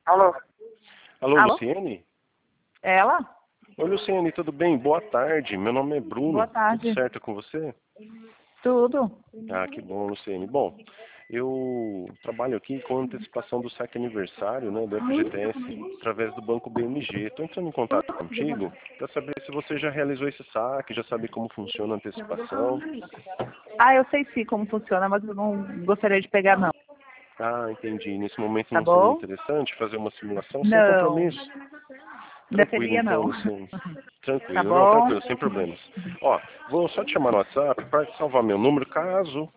Alô? Alô, Alô? Luciene? Ela? Oi, Luciene, tudo bem? Boa tarde. Meu nome é Bruno. Boa tarde. Tudo certo com você? Tudo. Ah, que bom, Luciene. Bom, eu trabalho aqui com antecipação do saque aniversário, né, do FGTS, através do Banco BMG. Estou entrando em contato contigo para saber se você já realizou esse saque, já sabe como funciona a antecipação. Ah, eu sei sim como funciona, mas eu não gostaria de pegar não. Ah, entendi. Nesse momento Tá não seria bom? interessante fazer uma simulação sem Não. compromisso? Tranquilo Preferia então, não. Luciene. Tá Tranquilo, não, bom? tranquilo, sem problemas. Ó, vou só te chamar no WhatsApp para salvar meu número, caso